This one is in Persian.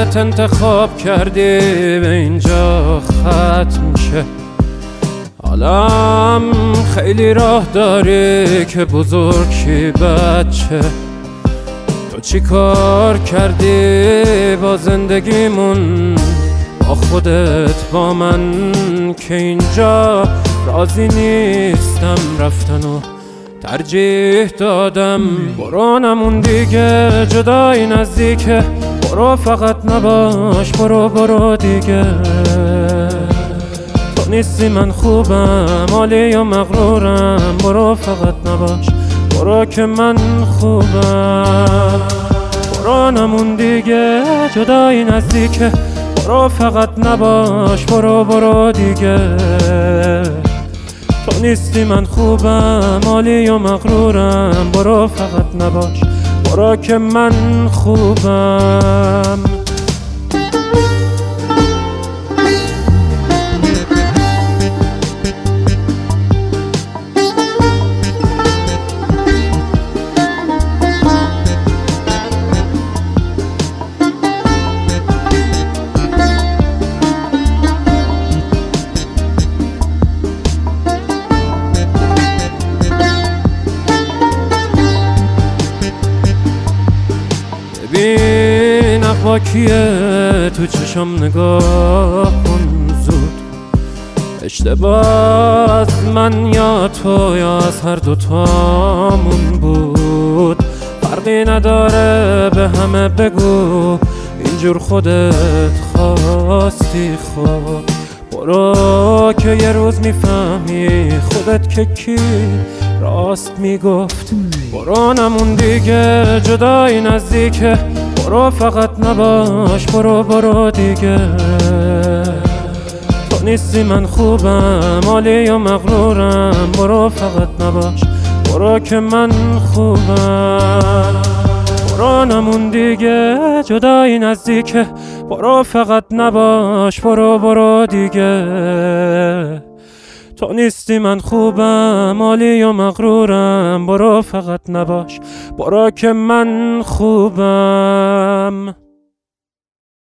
خودت انتخاب کردی به اینجا ختم شه. حالم خیلی راه داری که بزرگی بچه. تو چی کار کردی با زندگیمون، با خودت، با من، که اینجا راضی نیستم رفتن و ترجیح دادم. برو نمون دیگه، جدایی نزدیکه، برو فقط نباش، برو دیگه. تو نیستی من خوبم، عالی یا مغرورم، برو فقط نباش، برو که من خوبم. برو نمون دیگه، جدایی نزدیکه، برو فقط نباش، برو دیگه. تو نیستی من خوبم، عالی و مغرورم، برو فقط نباش، برو که من خوبم. ببین اقواکیه تو چشم، نگاه کن زود. اشتباه از من یا تو یا از هر دوتامون بود، فرقی نداره به همه بگو اینجور خودت خواستی. خب برو که یه روز میفهمی خودت که کی راست میگفت. برو نمون دیگه، جدایی نزدیکه، برو فقط نباش، برو دیگه. تو نیستی من خوبم، عالی و مغرورم، برو فقط نباش، برو که من خوبم. برو نمون دیگه، جدایی نزدیکه، برو فقط نباش، برو دیگه. تو نیستی من خوبم، عالی و مغرورم، برو فقط نباش، برو که من خوبم.